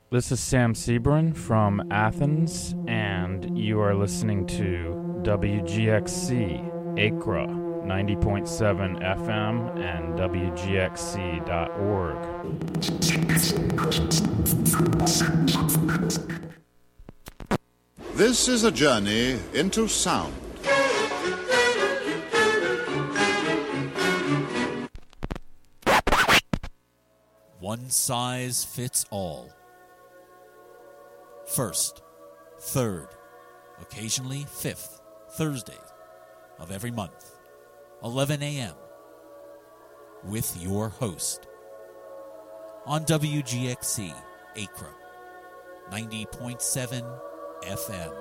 This is Sam Sebrin from Athens, and you are listening to WGXC Acra 90.7 FM and WGXC.org. This is a journey into sound. One size fits all. First, third, occasionally fifth Thursday of every month, 11 a.m., with your host on WGXC Acra 90.7 FM.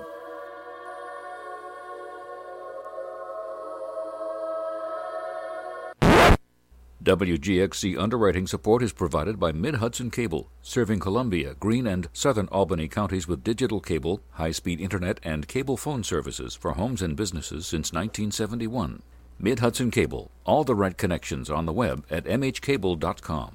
WGXC underwriting support is provided by Mid-Hudson Cable, serving Columbia, Greene, and southern Albany counties with digital cable, high-speed internet, and cable phone services for homes and businesses since 1971. Mid-Hudson Cable, all the right connections on the web at mhcable.com.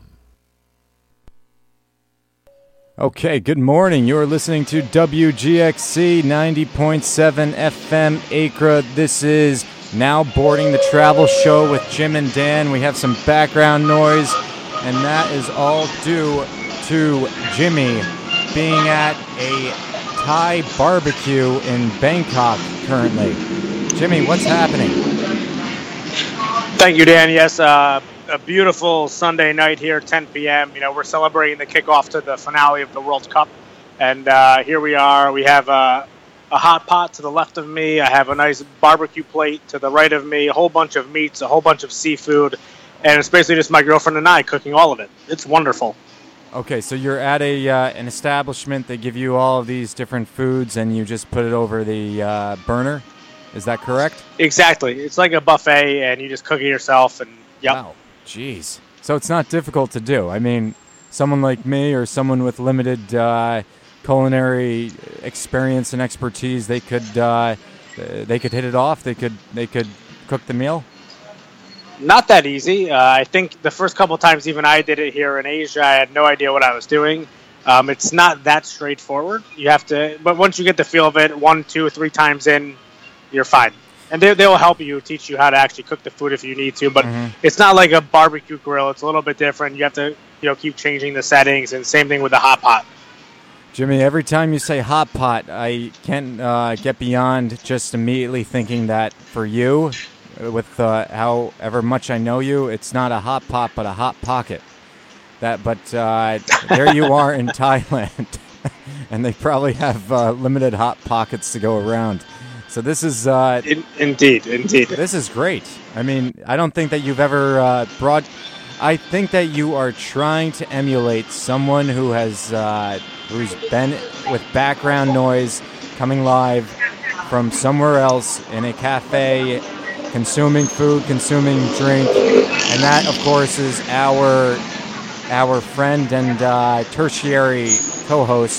Okay, good morning. You're listening to WGXC 90.7 FM Acra. This is Now Boarding the Travel Show with Jim and Dan. We have some background noise, and that is all due to Jimmy being at a Thai barbecue in Bangkok currently. Jimmy, what's happening? Thank you, Dan. Yes, a beautiful Sunday night here, 10 p.m. You know, we're celebrating the kickoff to the finale of the World Cup, and here we are. We have a hot pot to the left of me. I have a nice barbecue plate to the right of me, a whole bunch of meats, a whole bunch of seafood, and it's basically just my girlfriend and I cooking all of it. It's wonderful. Okay, so you're at an establishment. They give you all of these different foods, and you just put it over the burner. Is that correct? Exactly. It's like a buffet, and you just cook it yourself, and yep. Wow, jeez. So it's not difficult to do. I mean, someone like me or someone with limited culinary experience and expertise, they could hit it off. They could cook the meal. Not that easy. I think the first couple times even I did it here in Asia, I had no idea what I was doing. It's not that straightforward. You have to, but once you get the feel of it, 1, 2, 3 times in, you're fine. And they'll help you, teach you how to actually cook the food if you need to. But It's not like a barbecue grill. It's a little bit different. You have to, keep changing the settings, and same thing with the hot pot. Jimmy, every time you say hot pot, I can't get beyond just immediately thinking that for you, with however much I know you, it's not a hot pot but a hot pocket. But there you are in Thailand, and they probably have limited hot pockets to go around. So this is indeed. This is great. I mean, I don't think that you've ever I think that you are trying to emulate someone who has who's been with background noise coming live from somewhere else in a cafe, consuming food, consuming drink, and that, of course, is our friend and tertiary co-host,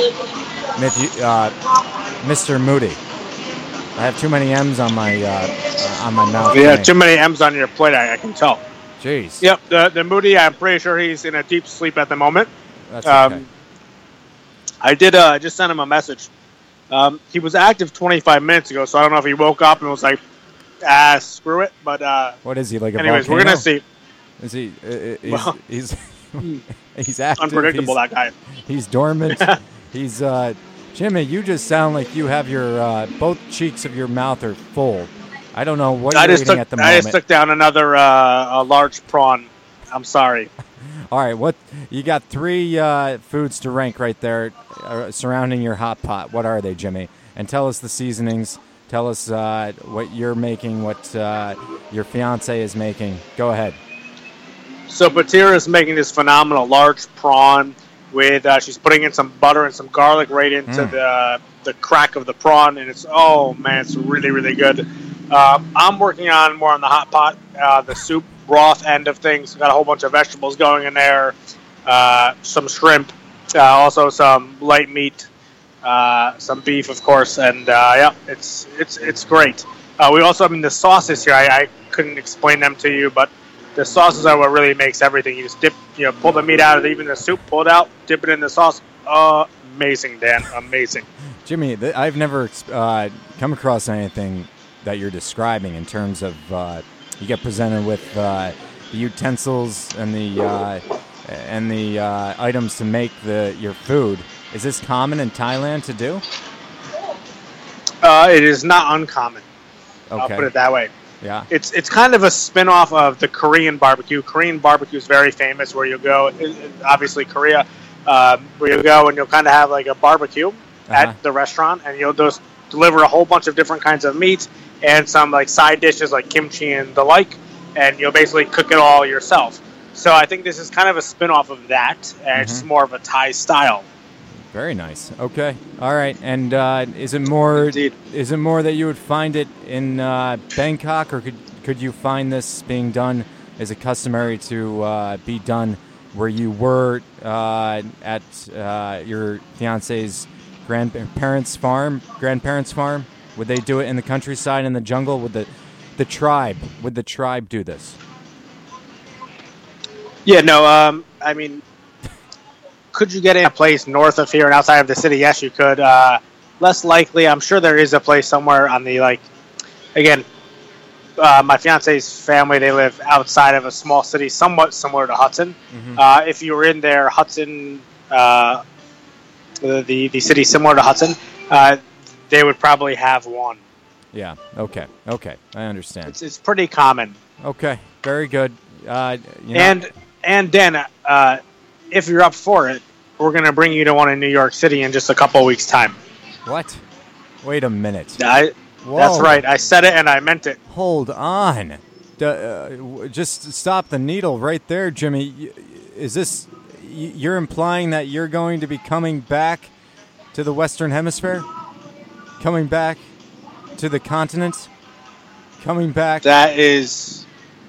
Mr. Moody. I have too many M's on my mouth. Yeah, too many M's on your plate, I can tell. Jeez. Yep, the Moody, I'm pretty sure he's in a deep sleep at the moment. That's okay. I did just send him a message. He was active 25 minutes ago, so I don't know if he woke up and was like, screw it. But what is he, like a anyways, volcano? We're going to see. Is he? Well, He's active. Unpredictable, that guy. He's dormant. He's Jimmy, you just sound like you have your both cheeks of your mouth are full. I don't know what you're eating at the moment. I just took down another a large prawn. I'm sorry. All right, what you got? 3 foods to rank right there surrounding your hot pot. What are they, Jimmy? And tell us the seasonings. Tell us what you're making, what your fiance is making. Go ahead. So Patira is making this phenomenal large prawn with she's putting in some butter and some garlic right into the crack of the prawn, and it's really, really good. I'm working on more on the hot pot, the soup broth end of things. Got a whole bunch of vegetables going in there, some shrimp, also some light meat, some beef, of course, and it's great. We also, the sauces here, I couldn't explain them to you, but The sauces are what really makes everything. You just pull the meat out of even the soup, pull it out, dip it in the sauce. Amazing, Dan. Amazing. Jimmy, I've never come across anything that you're describing in terms of you get presented with the utensils and the items to make your food. Is this common in Thailand to do? It is not uncommon. Okay. I'll put it that way. Yeah. It's kind of a spin-off of the Korean barbecue. Korean barbecue is very famous where you go, obviously Korea, where you go and you'll kind of have like a barbecue at the restaurant, and you'll just deliver a whole bunch of different kinds of meats and some like side dishes like kimchi and the like, and you'll basically cook it all yourself. So I think this is kind of a spin-off of that, and it's more of a Thai style. Very nice. Okay. All right. And is it more that you would find it in Bangkok, or could you find this being done? Is it customary to be done where you were at your fiance's grandparents' farm? Would they do it in the countryside in the jungle? Would the tribe do this? Yeah. No. I mean, could you get in a place north of here and outside of the city? Yes, you could. Less likely. I'm sure there is a place somewhere on the my fiance's family, they live outside of a small city, somewhat similar to Hudson. Mm-hmm. If you were in there, Hudson, the city similar to Hudson, they would probably have one. Yeah. Okay. I understand. It's pretty common. Okay. Very good. And Dan, if you're up for it, we're going to bring you to one in New York City in just a couple of weeks' time. What? Wait a minute. That's right. I said it and I meant it. Hold on. Just stop the needle right there, Jimmy. Is this... You're implying that you're going to be coming back to the Western Hemisphere? Coming back to the continent? Coming back... That is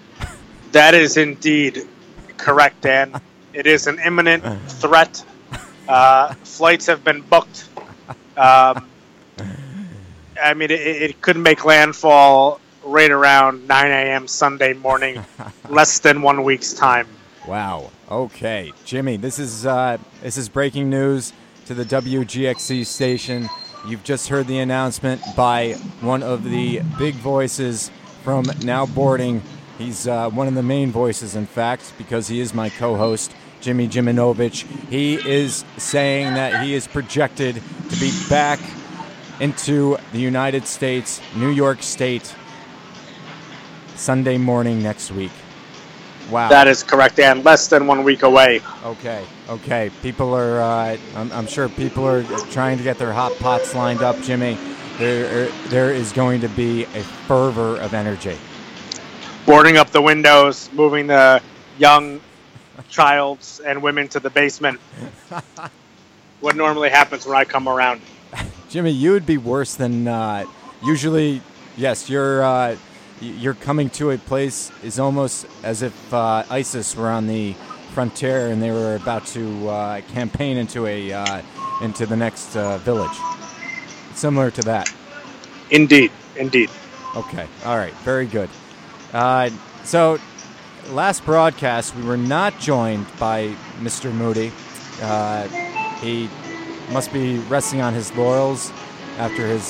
indeed correct, Dan. It is an imminent threat. Flights have been booked. I mean, it could make landfall right around 9 a.m. Sunday morning, less than 1 week's time. Wow. Okay, Jimmy, this is breaking news to the WGXC station. You've just heard the announcement by one of the big voices from Now Boarding. He's one of the main voices, in fact, because he is my co-host, Jimmy Jiminovich. He is saying that he is projected to be back into the United States, New York State, Sunday morning next week. Wow. That is correct, Dan. Less than 1 week away. Okay. People are, I'm sure people are trying to get their hot pots lined up, Jimmy. There is going to be a fervor of energy. Boarding up the windows, moving the young childs and women to the basement. What normally happens when I come around. Jimmy, you would be worse than usually. Yes, you're coming to a place is almost as if ISIS were on the frontier and they were about to campaign into the next village. Similar to that. Indeed. Okay. All right. Very good. So, last broadcast, we were not joined by Mr. Moody. He must be resting on his laurels after his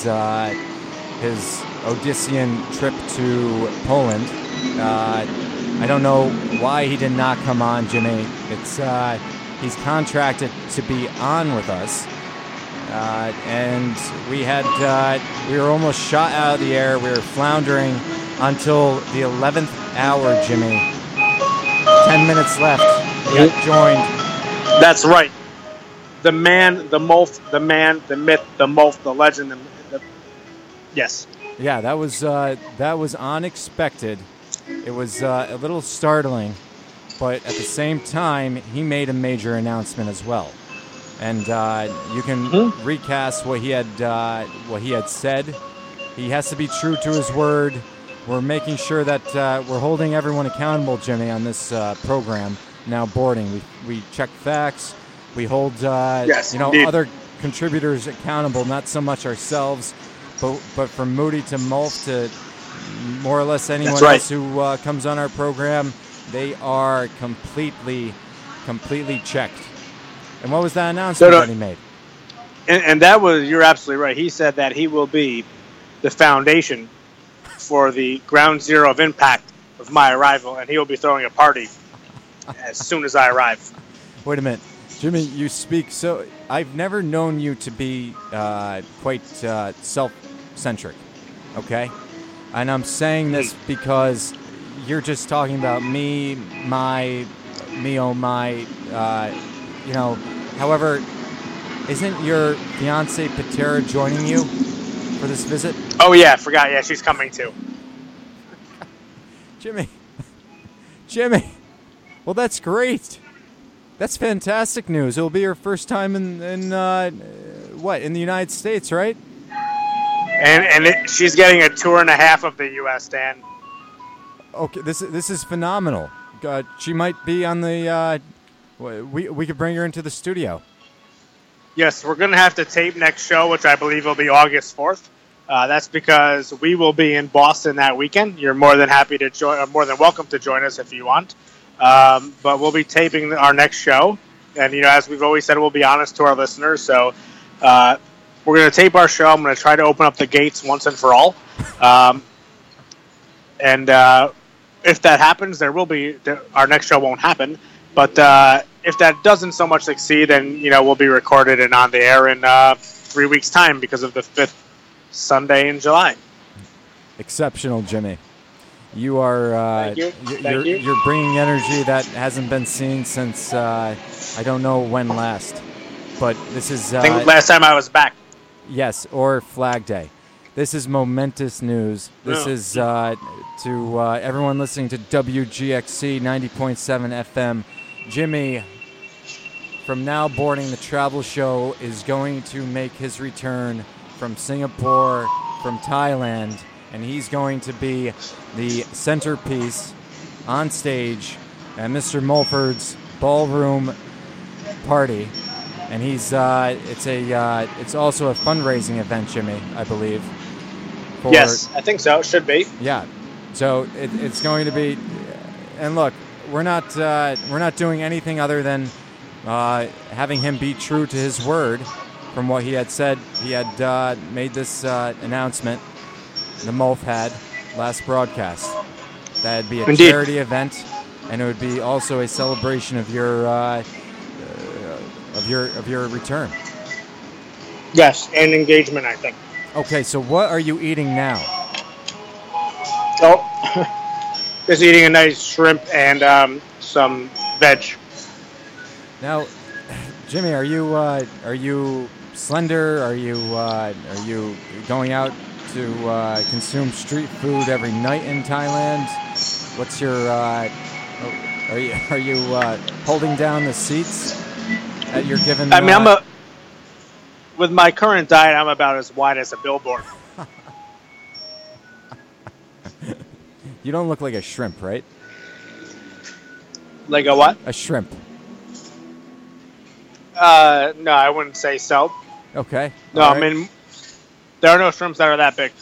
Odyssean trip to Poland. I don't know why he did not come on, Jimmy. He's contracted to be on with us. And we were almost shot out of the air. We were floundering until the 11th hour, Jimmy. 10 minutes left. He got joined. That's right. The man, the myth, the myth, the legend. Yes. Yeah, that was unexpected. It was a little startling, but at the same time, he made a major announcement as well. And you can recast what he had said. He has to be true to his word. We're making sure that we're holding everyone accountable, Jimmy, on this program. Now Boarding, we check facts. We hold other contributors accountable, not so much ourselves, but from Moody to Mulf to more or less anyone else who comes on our program, They are completely checked. And what was that announcement that he made? And that was, you're absolutely right. He said that he will be the foundation for the ground zero of impact of my arrival, and he will be throwing a party as soon as I arrive. Wait a minute. Jimmy, you speak so... I've never known you to be quite self-centric, okay? And I'm saying this because you're just talking about me, my, you know. However, isn't your fiancée Patera joining you for this visit? Oh, yeah, I forgot. Yeah, she's coming too. Jimmy. Well, that's great. That's fantastic news. It'll be your first time in the United States, right? And she's getting a tour and a half of the U.S., Dan. Okay, this is phenomenal. She might be on the. We could bring her into the studio. Yes, we're going to have to tape next show, which I believe will be August 4th. That's because we will be in Boston that weekend. You're more than happy to join, more than welcome to join us if you want. But we'll be taping our next show, and as we've always said, we'll be honest to our listeners. So we're going to tape our show. I'm going to try to open up the gates once and for all. And if that happens, our next show won't happen. But if that doesn't so much succeed, then we'll be recorded and on the air in 3 weeks' time because of the 5th Sunday in July. Exceptional, Jimmy. You are you're bringing energy that hasn't been seen since I don't know when last. But this is I think last time I was back. Yes, or Flag Day. This is momentous news. This is to everyone listening to WGXC 90.7 FM. Jimmy, from now boarding the travel show, is going to make his return from Singapore, from Thailand, and he's going to be the centerpiece on stage at Mr. Mulford's ballroom party. And he's it's also a fundraising event, Jimmy, I believe. Yes, I think so. It should be. Yeah. So it's going to be, and look, we're not doing anything other than having him be true to his word. From what he had said, he had made this announcement. The Mulf had last broadcast. That'd be a charity event, and it would be also a celebration of your return. Yes, and engagement, I think. Okay, so what are you eating now? Oh, just eating a nice shrimp and some veg. Now, Jimmy, are you slender? Are you going out to consume street food every night in Thailand? What's your are you holding down the seats at your given? I mean, with my current diet, I'm about as wide as a billboard. You don't look like a shrimp, right? Like a what? A shrimp. No, I wouldn't say so. Okay. No, I mean, there are no shrimps that are that big.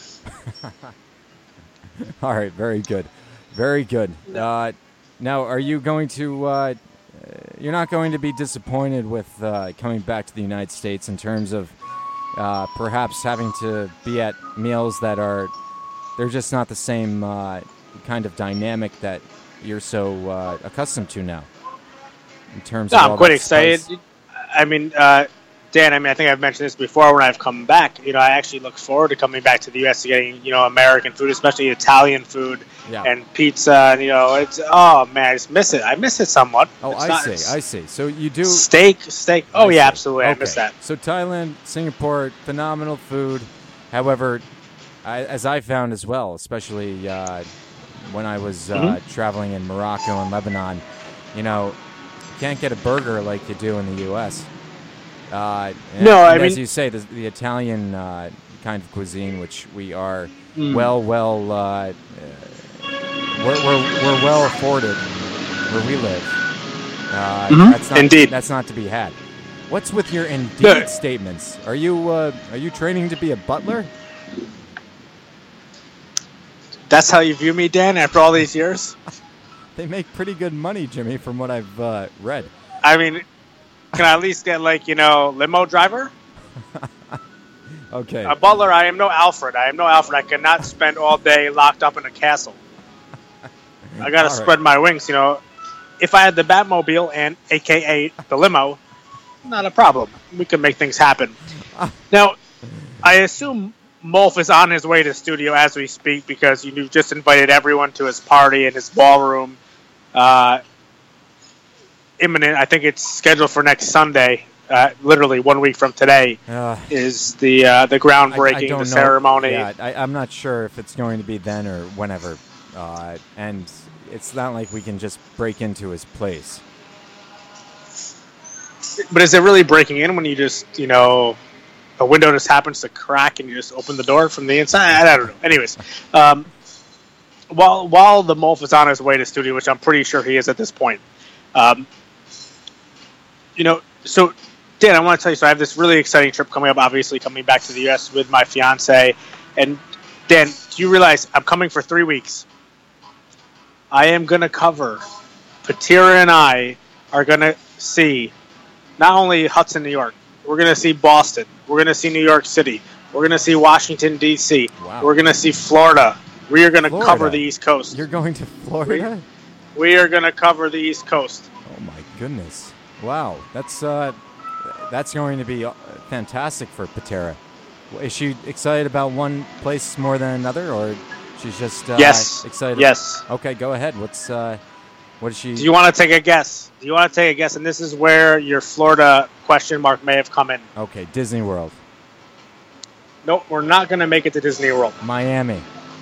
All right, very good. Very good. Now, are you going to... you're not going to be disappointed with coming back to the United States in terms of perhaps having to be at meals that are... They're just not the same kind of dynamic that you're so accustomed to now. In terms of I'm quite excited. Spice. I mean, Dan, I think I've mentioned this before when I've come back. I actually look forward to coming back to the U.S. to getting, American food, especially Italian food and pizza. And, it's, oh, man, I just miss it. I miss it somewhat. Oh, I see. So you do... Steak. Oh, yeah, absolutely. Okay. I miss that. So Thailand, Singapore, phenomenal food. However, as I found as well, especially when I was traveling in Morocco and Lebanon, you can't get a burger like you do in the U.S. As you say, the Italian kind of cuisine, which we are we're well afforded where we live. Indeed, that's not to be had. What's with your indeed statements? Are you training to be a butler? That's how you view me, Dan, after all these years? They make pretty good money, Jimmy, from what I've read. I mean, can I at least get limo driver? Okay. A butler. I am no Alfred. I cannot spend all day locked up in a castle. I gotta spread my wings. If I had the Batmobile and AKA the limo, not a problem. We could make things happen. Now, I assume Molf is on his way to studio as we speak because you just invited everyone to his party in his ballroom. Imminent. I think it's scheduled for next Sunday. Literally 1 week from today is the groundbreaking, the ceremony. Yeah, I'm not sure if it's going to be then or whenever. And it's not like we can just break into his place. But is it really breaking in when you just, a window just happens to crack and you just open the door from the inside? I don't know. Anyways, while the Molf is on his way to studio, which I'm pretty sure he is at this point, so Dan, I want to tell you, so I have this really exciting trip coming up, obviously coming back to the U.S. with my fiance. And Dan, do you realize I'm coming for 3 weeks? I am going to cover, Patira and I are going to see not only Hudson, New York, we're going to see Boston, we're going to see New York City, we're going to see Washington, D.C., wow. We're going to see Florida. We are going to cover the East Coast. You're going to Florida? We are going to cover the East Coast. Oh, my goodness. Wow. That's going to be fantastic for Patera. Is she excited about one place more than another, or she's just excited? Yes. Okay, go ahead. What is she? Do you want to take a guess? And this is where your Florida question mark may have come in. Okay, Disney World. Nope, we're not going to make it to Disney World. Miami.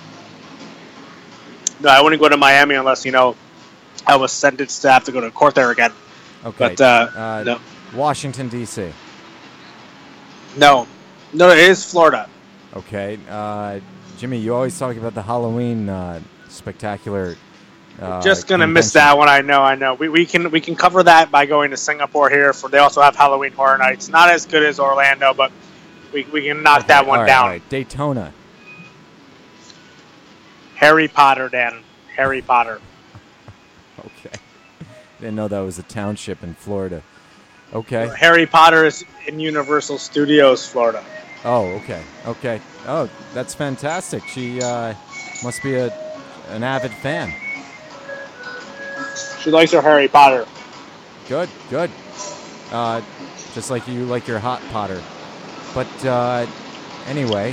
No, I wouldn't go to Miami unless, I was sentenced to have to go to court there again. Okay. But, no. Washington, D.C. No, it is Florida. Okay. Jimmy, you always talk about the Halloween spectacular. Just gonna miss that one. I know. We can cover that by going to Singapore here. They also have Halloween Horror Nights. Not as good as Orlando, but we can knock that one down. All right. Daytona. Harry Potter, Dan. Harry Potter. Okay. Didn't know that was a township in Florida. Okay. Harry Potter is in Universal Studios, Florida. Oh, okay. Oh, that's fantastic. She must be an avid fan. She likes her Harry Potter. Good. Just like you like your hot Potter. But anyway,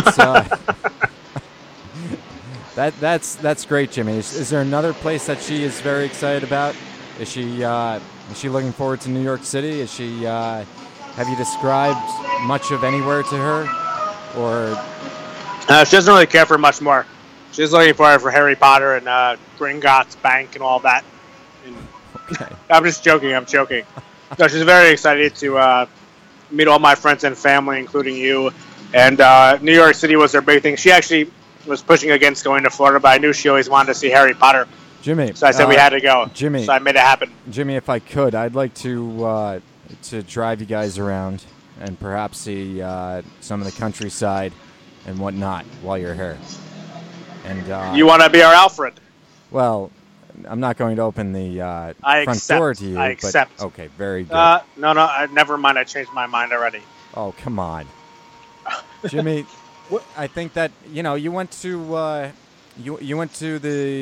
that's great, Jimmy. Is there another place that she is very excited about? Is she looking forward to New York City? Is she? Have you described much of anywhere to her, or? She doesn't really care for much more. She's looking forward for Harry Potter and Gringotts Bank and all that. And okay. I'm just joking. No, she's very excited to meet all my friends and family, including you. And New York City was her big thing. She actually was pushing against going to Florida, but I knew she always wanted to see Harry Potter. Jimmy. So I said we had to go. Jimmy. So I made it happen. Jimmy, if I could, I'd like to drive you guys around and perhaps see some of the countryside and whatnot while you're here. And you want to be our Alfred? Well, I'm not going to open the front door to you. I accept. But, okay, very good. No, never mind. I changed my mind already. Oh, come on. Jimmy, I think that, you went to you went to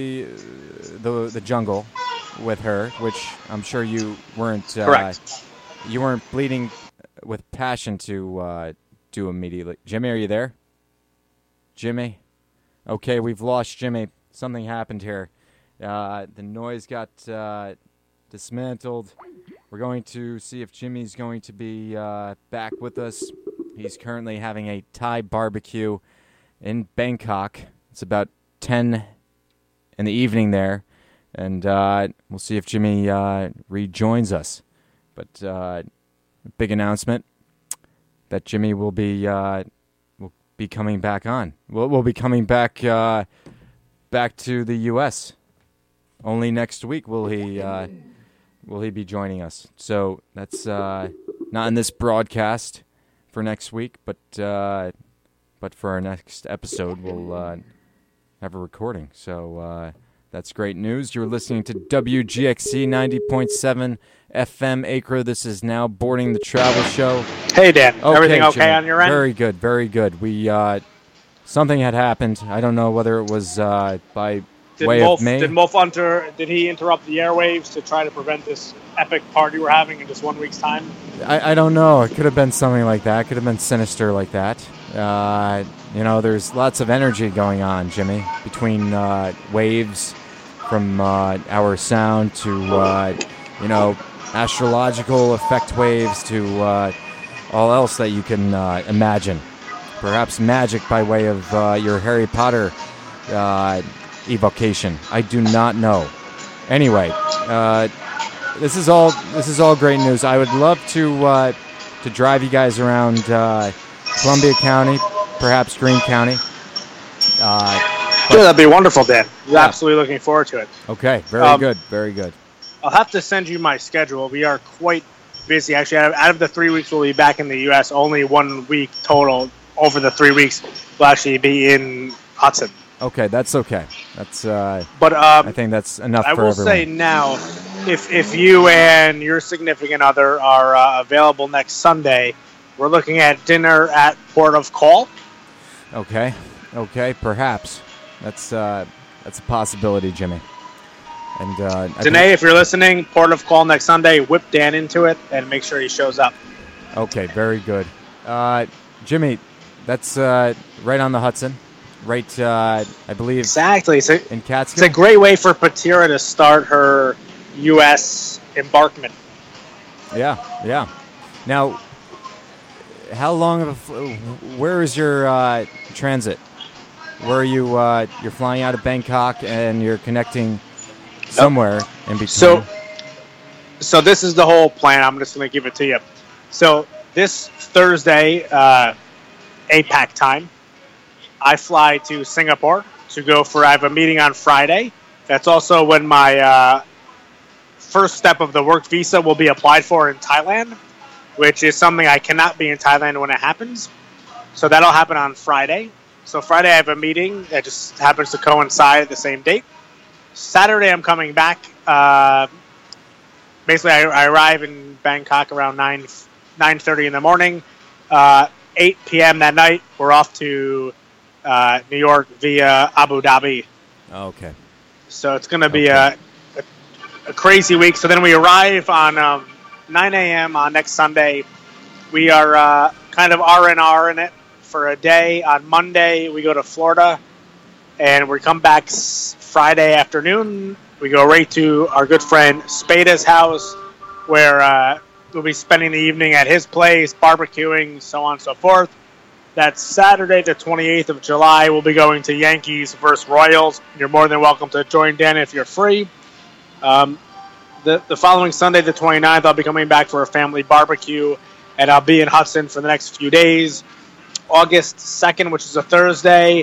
the jungle with her, which I'm sure you weren't correct. You weren't bleeding with passion to do immediately. Jimmy, are you there? Jimmy? Okay, we've lost Jimmy. Something happened here. The noise got dismantled. We're going to see if Jimmy's going to be back with us. He's currently having a Thai barbecue in Bangkok. It's about 10 in the evening there. And we'll see if Jimmy rejoins us. But big announcement that Jimmy will be coming back on. We'll be coming back to the U.S. Only next week will he be joining us. So that's not in this broadcast for next week, but for our next episode we'll have a recording. So That's great news. You're listening to WGXC 90.7 FM Acre. This is now Boarding the Travel Show. Hey, Dan. Everything okay Jimmy. on your end? Very good, very good. We something had happened. I don't know whether it was by way of me. Did he interrupt the airwaves to try to prevent this epic party we're having in just 1 week's time? I don't know. It could have been something like that. It could have been sinister like that. There's lots of energy going on, Jimmy, between waves from our sound to, astrological effect waves to all else that you can imagine. Perhaps magic by way of your Harry Potter evocation. I do not know. Anyway, this is all great news. I would love to drive you guys around Columbia County, perhaps Greene County. That'd be wonderful, Dan. Absolutely looking forward to it. Okay, very good, very good. I'll have to send you my schedule. We are quite busy. Actually, out of the 3 weeks we'll be back in the U.S., only 1 week total over the 3 weeks will actually be in Hudson. Okay, that's okay. That's. But I think that's enough for everyone. I will say now, if you and your significant other are available next Sunday, we're looking at dinner at Port of Call. Okay, perhaps that's a possibility, Jimmy. And Danae, if you're listening, Port of Call next Sunday. Whip Dan into it and make sure he shows up. Okay, very good. Jimmy, that's right on the Hudson. Right, I believe. Exactly. In Catskill. It's a great way for Patira to start her U.S. embarkment. Yeah. Now, how long where is your transit? Where are you? You're flying out of Bangkok and you're connecting somewhere in between. So this is the whole plan. I'm just going to give it to you. So this Thursday, APAC time, I fly to Singapore I have a meeting on Friday. That's also when my first step of the work visa will be applied for in Thailand, which is something I cannot be in Thailand when it happens. So that'll happen on Friday. So Friday I have a meeting that just happens to coincide at the same date. Saturday I'm coming back. Basically, I arrive in Bangkok around 9:30 in the morning. 8 p.m. that night, we're off to New York via Abu Dhabi. Okay. So it's going to be a crazy week. So then we arrive on 9 a.m. on next Sunday. We are kind of R&R in it for a day. On Monday, we go to Florida, and we come back Friday afternoon. We go right to our good friend Spada's house, where we'll be spending the evening at his place, barbecuing, so on and so forth. That's Saturday, the 28th of July. We'll be going to Yankees versus Royals. You're more than welcome to join Dan if you're free. The following Sunday, the 29th, I'll be coming back for a family barbecue, and I'll be in Hudson for the next few days. August 2nd, which is a Thursday,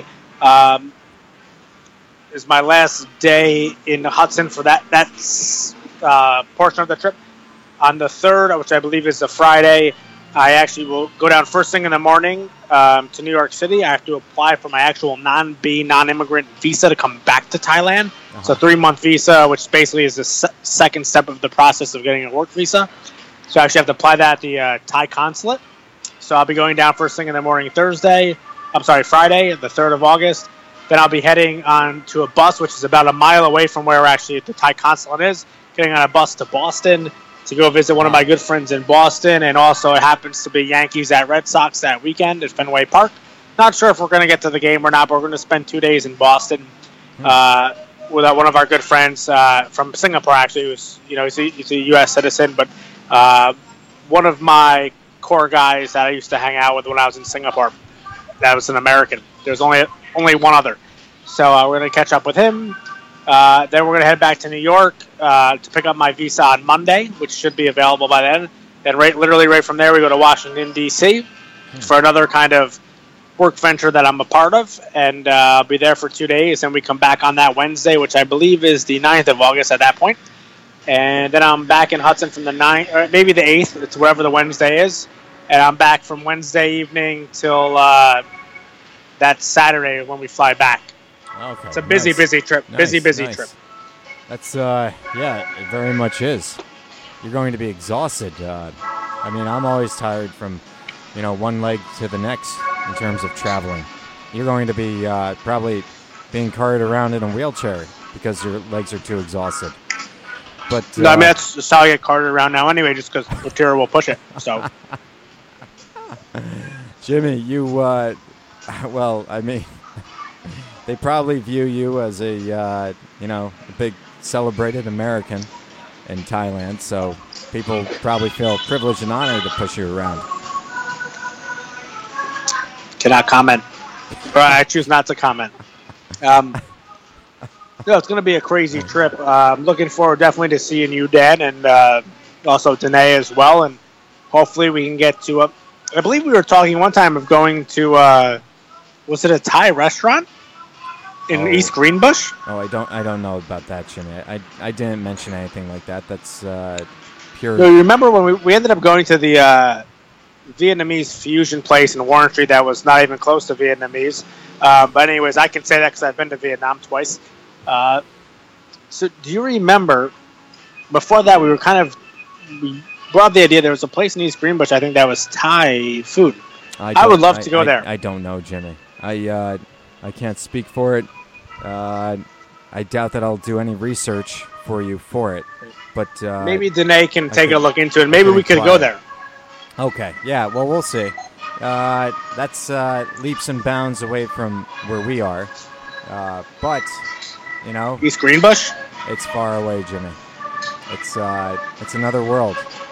is my last day in Hudson for that portion of the trip. On the 3rd, which I believe is a Friday, I actually will go down first thing in the morning to New York City. I have to apply for my actual non-immigrant visa to come back to Thailand. Uh-huh. It's a 3-month visa, which basically is the second step of the process of getting a work visa. So I actually have to apply that at the Thai consulate. So I'll be going down first thing in the morning Friday, the 3rd of August. Then I'll be heading on to a bus, which is about a mile away from where actually the Thai consulate is, getting on a bus to Boston to go visit one of my good friends in Boston. And also it happens to be Yankees at Red Sox that weekend at Fenway Park. Not sure if we're going to get to the game or not, but we're going to spend 2 days in Boston with one of our good friends from Singapore, actually. He's a U.S. citizen, but one of my core guys that I used to hang out with when I was in Singapore. That was an American. There's only one other. So we're going to catch up with him. Then we're going to head back to New York to pick up my visa on Monday, which should be available by then. Then literally right from there, we go to Washington, D.C. for another kind of work venture that I'm a part of. And I'll be there for 2 days. And we come back on that Wednesday, which I believe is the 9th of August at that point. And then I'm back in Hudson from the 9th, or maybe the 8th. It's wherever the Wednesday is. And I'm back from Wednesday evening till that Saturday when we fly back. Okay. It's a busy trip. Nice, busy nice. trip. That's yeah, it very much is. You're going to be exhausted. I mean, I'm always tired from, one leg to the next in terms of traveling. You're going to be probably being carried around in a wheelchair because your legs are too exhausted. But No, I mean, that's just how I get carted around now anyway, just because Patera will push it. So, Jimmy, you, well, I mean, they probably view you as a big celebrated American in Thailand, so people probably feel privileged and honored to push you around. cannot comment. Or I choose not to comment. It's going to be a crazy trip. I'm looking forward definitely to seeing you, Dan, and also Danae as well. And hopefully we can get to I believe we were talking one time of going to, was it a Thai restaurant in East Greenbush? Oh, I don't know about that, Jimmy. I didn't mention anything like that. That's pure. No, you remember when we ended up going to the Vietnamese fusion place in Warren Street that was not even close to Vietnamese. But anyways, I can say that because I've been to Vietnam twice. So do you remember, before that we brought up the idea there was a place in East Greenbush, I think that was Thai food. I would love to go there. I don't know, Jimmy. I can't speak for it. I doubt that I'll do any research for you for it. But maybe Danae can take a look into it. Maybe we could go there. Okay, yeah, well, we'll see. That's leaps and bounds away from where we are. But, East Greenbush? It's far away, Jimmy. It's another world.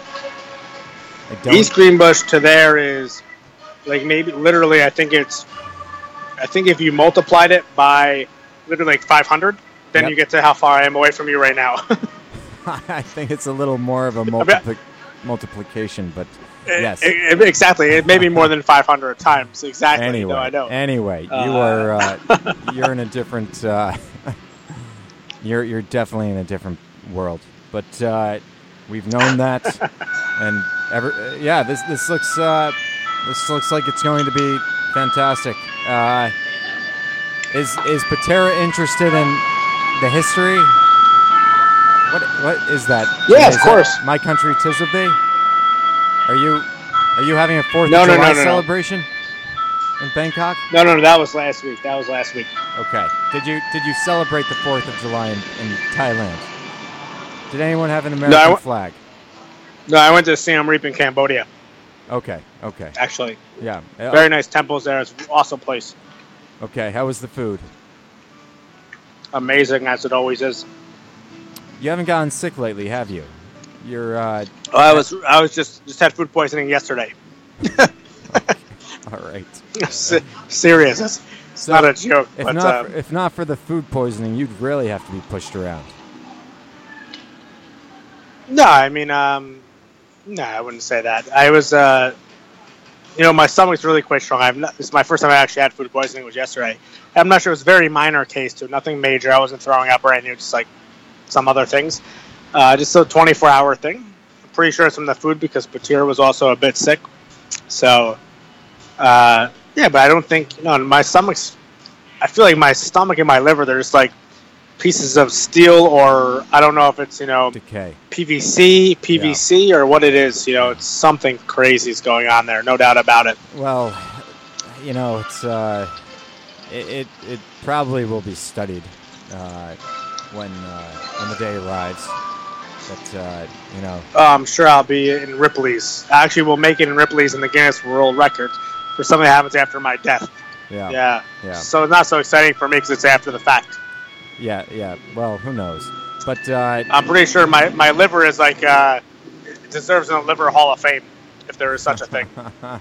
East Greenbush to there is, like, maybe, literally, I think if you multiplied it by literally like 500, then Yep. you get to how far I am away from you right now. I think it's a little more of a multiplication, but yes. Exactly. It may be more than 500 times. Exactly. Anyway, I know. Anyway, you're in a different. You're definitely in a different world, but we've known that, and this looks like it's going to be fantastic. Is Patera interested in the history? What is that? Yeah, is of course. That My Country 'Tis of Thee? Are you having a 4th No, of no, July no, no. celebration in Bangkok? No, that was last week. Okay. Did you celebrate the 4th of July in Thailand? Did anyone have an American flag? No, I went to Siem Reap in Cambodia, Okay. actually. Yeah. Very nice temples there. It's an awesome place. Okay. How was the food? Amazing, as it always is. You haven't gotten sick lately, have you? You're. I was just had food poisoning yesterday. All right. Serious. It's not a joke. If not for the food poisoning, you'd really have to be pushed around. No, I mean, no, I wouldn't say that. I was, my stomach's really quite strong. This is my first time I actually had food poisoning. Was yesterday. I'm not sure. It was a very minor case too. Nothing major. I wasn't throwing up or anything. Just like some other things. Just a 24-hour thing. I'm pretty sure it's from the food because Patera was also a bit sick. So, but I don't think, my stomach's, I feel like my stomach and my liver, they're just like pieces of steel, or I don't know if it's, decay. PVC or what it is. It's something crazy is going on there. No doubt about it. Well, it's, it probably will be studied when the day arrives. But, I'm sure I'll be in Ripley's. Actually, we'll make it in Ripley's in the Guinness World Records for something that happens after my death. Yeah. So it's not so exciting for me because it's after the fact. Yeah. Well, who knows? But I'm pretty sure my liver is like it deserves a liver Hall of Fame if there is such a thing.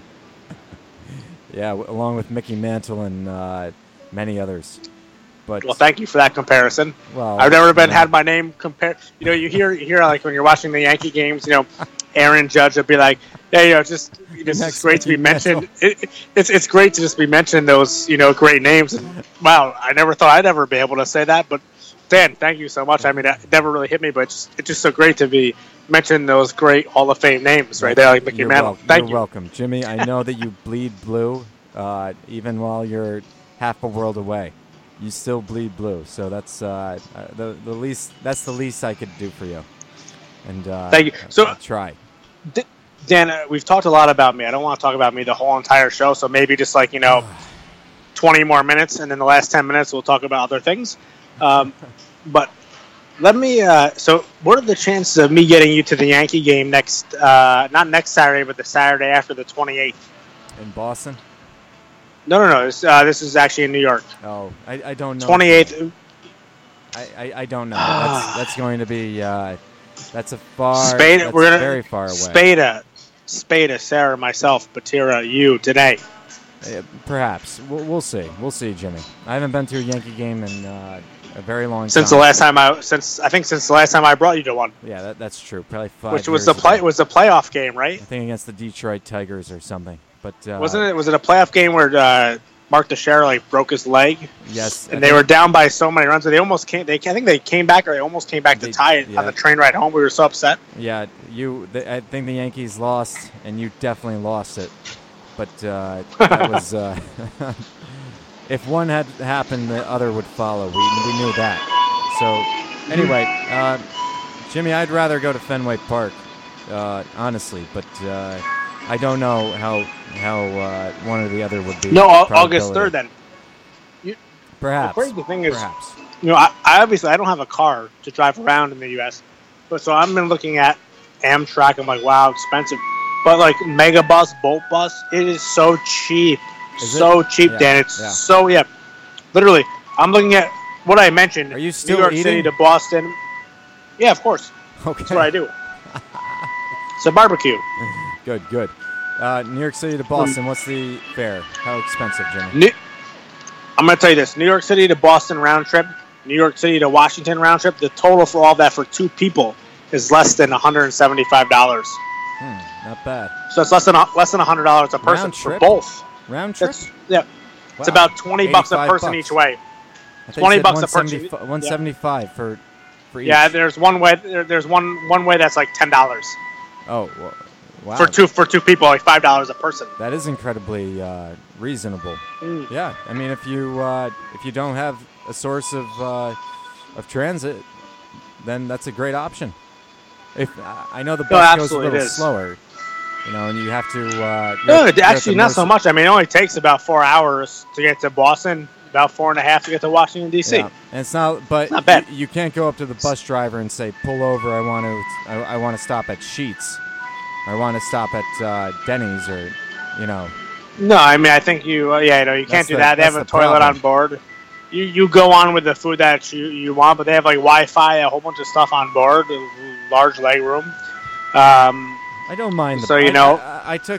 Yeah, along with Mickey Mantle and many others. But well, thank you for that comparison. Well, I've never had my name compared. You hear like when you're watching the Yankee games, Aaron Judge will be like, yeah, it's great to be mentioned. It's great to just be mentioned those, great names. And, wow, I never thought I'd ever be able to say that. But Dan, thank you so much. I mean, it never really hit me, but it's just so great to be mentioned those great Hall of Fame names right there, like Mickey Mantle. Thank you. You're welcome, Jimmy. I know that you bleed blue, even while you're half a world away. you still bleed blue. So that's the least. That's the least I could do for you. And Thank you. So I'll try. Dan, we've talked a lot about me. I don't want to talk about me the whole entire show. So maybe just 20 more minutes, and then the last 10 minutes we'll talk about other things. But let me. So, what are the chances of me getting you to the Yankee game next? Not next Saturday, but the Saturday after the 28th In Boston? No. This is actually in New York. Oh, I don't know. 28th. I don't know. That's going to be. That's a far. Spada. We're gonna very far away. Spada, Sarah, myself, Batira, you today. Perhaps we'll see. We'll see, Jimmy. I haven't been to a Yankee game in a very long time. Since the last time I brought you to one. Yeah, that's true. Probably 5 Which years was the playoff game, right? I think against the Detroit Tigers or something. But wasn't it? Was it a playoff game where Mark Teixeira broke his leg? Yes. And they were down by so many runs, so they almost came. I think they came back, or they almost came back to tie it on the train ride home. We were so upset. Yeah, I think the Yankees lost, and you definitely lost it. But that was if one had happened, the other would follow. We knew that. So anyway, Jimmy, I'd rather go to Fenway Park, honestly, but I don't know how one or the other would be. No, August 3rd then. Perhaps. The crazy thing is, perhaps. I obviously I don't have a car to drive around in the U.S., but so I've been looking at Amtrak. I'm like, wow, expensive. But Megabus, Bolt Bus, it is so cheap. Cheap, yeah. Dan. It's so, literally, I'm looking at what I mentioned. Are you still New York eating? City to Boston. Yeah, of course. Okay. That's what I do. It's a barbecue. Good. New York City to Boston, what's the fare? How expensive, Jimmy? I'm going to tell you this. New York City to Boston round trip, New York City to Washington round trip, the total for all that for 2 people is less than $175. Not bad. So it's less than $100 a person for both. Round trip? Yeah. Wow. It's about $20 a person each way. $20 a person. $175 for each. Yeah, there's one way. There's one way that's like $10. Oh, wow. For two people, like $5 a person. That is incredibly reasonable. Yeah, I mean, if you don't have a source of transit, then that's a great option. If I know the bus goes a little slower, and you have to. No, actually, not so much. I mean, it only takes about 4 hours to get to Boston, about 4.5 to get to Washington D.C. Yeah. And it's not bad. You can't go up to the bus driver and say, "Pull over. I want to stop at Sheetz. I want to stop at Denny's," or No, I mean, I think you can't do that. They have a toilet on board. You go on with the food that you want, but they have Wi-Fi, a whole bunch of stuff on board, a large leg room. I don't mind. I took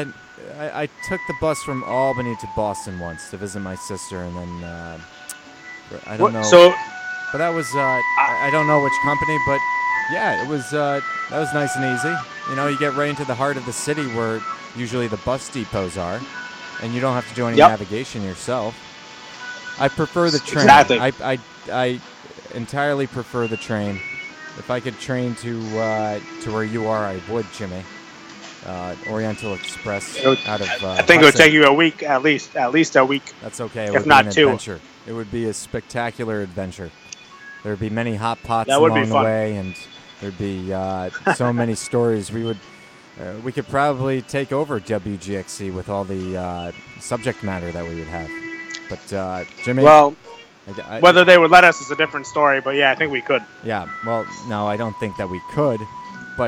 the bus from Albany to Boston once to visit my sister, and then I don't know. So, but that was I don't know which company, but yeah, it was that was nice and easy. You get right into the heart of the city where usually the bus depots are, and you don't have to do any navigation yourself. I prefer the train. Exactly. I entirely prefer the train. If I could train to where you are, I would, Jimmy. Oriental Express out of I think it would take you a week, at least a week. That's okay. If not 2. Adventure. It would be a spectacular adventure. There would be many hot pots along the way, and there'd be so many stories. We could probably take over WGXC with all the subject matter that we would have. But Jimmy, well, whether they would let us is a different story. But yeah, I think we could. Yeah. Well, no, I don't think that we could. But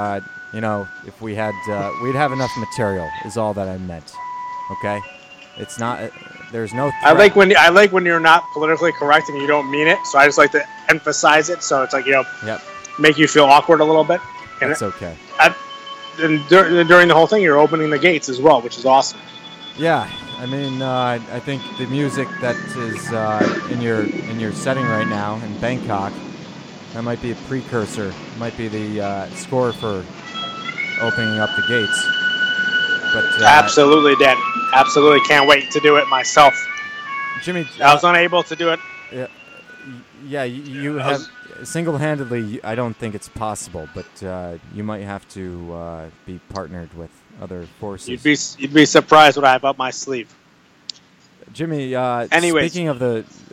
if we had, we'd have enough material. Is all that I meant. Okay. It's not. There's no. I like when you're not politically correct and you don't mean it. So I just like to emphasize it. So it's make you feel awkward a little bit. And that's okay. And during the whole thing, you're opening the gates as well, which is awesome. Yeah, I mean, I think the music that is in your setting right now in Bangkok, that might be a precursor. Might be the score for opening up the gates. But absolutely, Dan. Absolutely, can't wait to do it myself. Jimmy, I was unable to do it. Yeah, you have single-handedly. I don't think it's possible, but you might have to be partnered with other forces. You'd be surprised what I have up my sleeve. Jimmy, Anyways. Speaking of the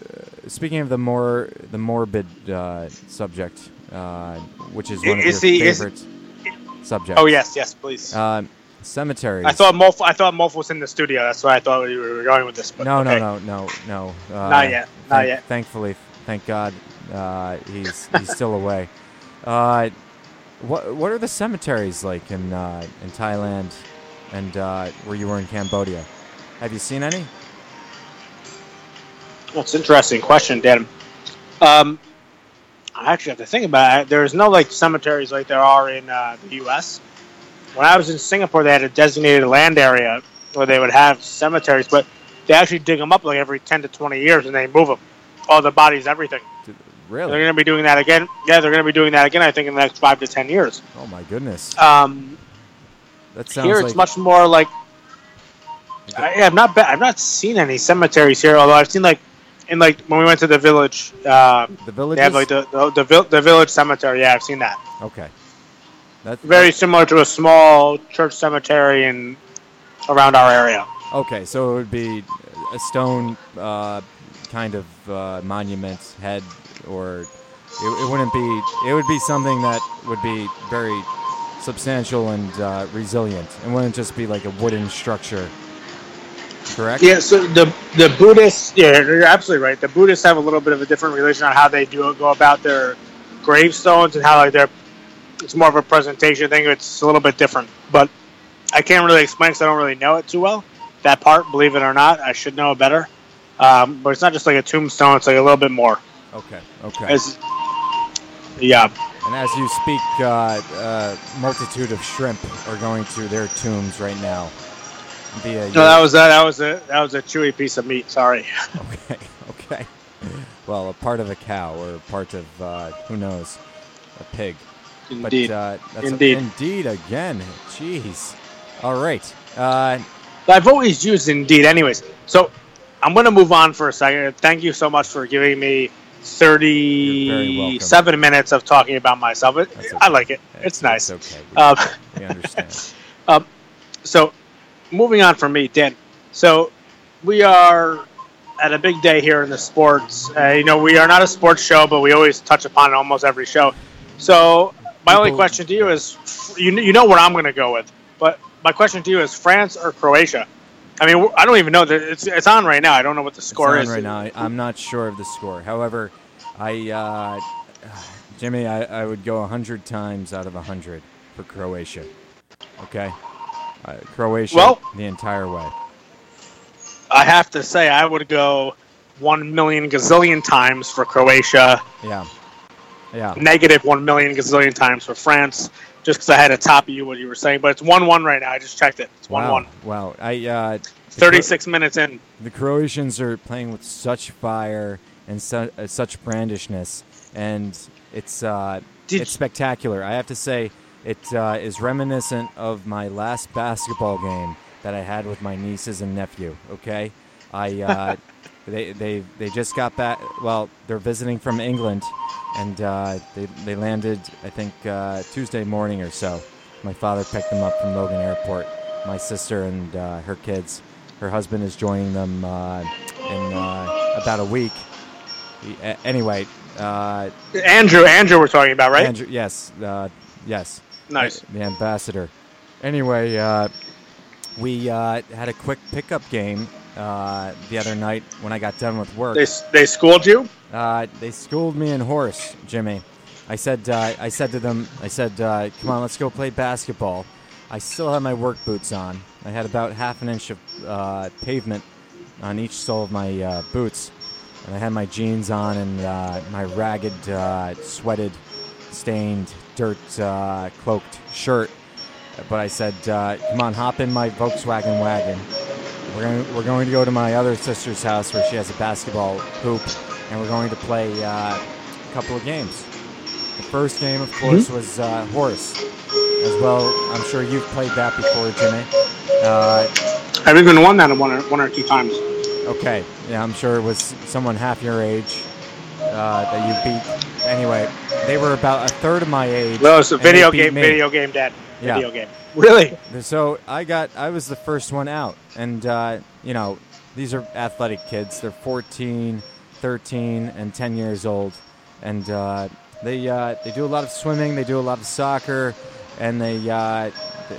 speaking of the morbid subject, which is one of your favorite subjects. Oh yes, please. Cemeteries. I thought Mofo was in the studio. That's why I thought we were going with this. But No. okay. No. Not yet. Not yet. Thankfully, thank God, he's still away. What are the cemeteries like in Thailand and where you were in Cambodia? Have you seen any? That's an interesting question, Dan. I actually have to think about it. There's no like cemeteries like there are in the U.S. When I was in Singapore, they had a designated land area where they would have cemeteries, but they actually dig them up like every 10 to 20 years, and they move them. All the bodies, everything. Really? They're going to be doing that again. Yeah, they're going to be doing that again, I think, in the next 5 to 10 years. Oh, my goodness. That sounds here, it's much more like... I've not seen any cemeteries here, although I've seen, like, when we went to the village... the village? They have, like, the village cemetery. Yeah, I've seen that. Okay. Very similar to a small church cemetery around our area. Okay, so it would be a stone kind of monument head, or it wouldn't be. It would be something that would be very substantial and resilient. It wouldn't just be like a wooden structure. Correct? Yeah. So the Buddhists, yeah, you're absolutely right. The Buddhists have a little bit of a different relation on how they go about their gravestones and how like it's more of a presentation thing. It's a little bit different, but I can't really explain because I don't really know it too well. That part, believe it or not, I should know it better. But it's not just like a tombstone; it's like a little bit more. Okay. Yeah. And as you speak, multitude of shrimp are going to their tombs right now. No, that was a chewy piece of meat. Sorry. Okay. Well, a part of a cow or a part of who knows, a pig. Indeed. But, Indeed. Indeed again. Jeez. All right. I've always used Indeed anyways. So I'm going to move on for a second. Thank you so much for giving me 37 minutes of talking about myself. Okay. I like it. It's nice. It's okay. We understand. So moving on from me, Dan. So we are at a big day here in the sports. We are not a sports show, but we always touch upon it almost every show. So my only question to you is, you know where I'm going to go with, but my question to you is France or Croatia? I mean, I don't even know. It's on right now. I don't know what the score is. Right now. I'm not sure of the score. However, Jimmy, I would go 100 times out of 100 for Croatia. Okay? Croatia the entire way. I have to say, I would go 1 million gazillion times for Croatia. Yeah. Negative 1 million gazillion times for France, just because I had to top you what you were saying. But it's 1-1 right now. I just checked it. It's 1-1. Wow. 36 minutes in. The Croatians are playing with such fire and such brandishness, and it's spectacular. I have to say, it is reminiscent of my last basketball game that I had with my nieces and nephew. Okay, they just got back. Well, they're visiting from England, and they landed, I think, Tuesday morning or so. My father picked them up from Logan Airport. My sister and her kids. Her husband is joining them in about a week. Anyway, Andrew, we're talking about, right? Andrew, yes. Nice. The ambassador. Anyway, we had a quick pickup game the other night when I got done with work. They schooled you? They schooled me in horse, Jimmy. I said to them, come on, let's go play basketball. I still had my work boots on. I had about half an inch of pavement on each sole of my boots. And I had my jeans on and my ragged, sweated, stained, dirt-cloaked shirt. But I said, come on, hop in my Volkswagen wagon. We're going to go to my other sister's house where she has a basketball hoop, and we're going to play a couple of games. The first game, of course, was horse. As well, I'm sure you've played that before, Jimmy. I've even won that one or two times. Okay, yeah, I'm sure it was someone half your age that you beat. Anyway, they were about a third of my age. Well, it's a video game, Dad. Yeah. Video game. Really? So I was the first one out, and these are athletic kids. They're 14, 13 and 10 years old, and they do a lot of swimming, they do a lot of soccer, and they're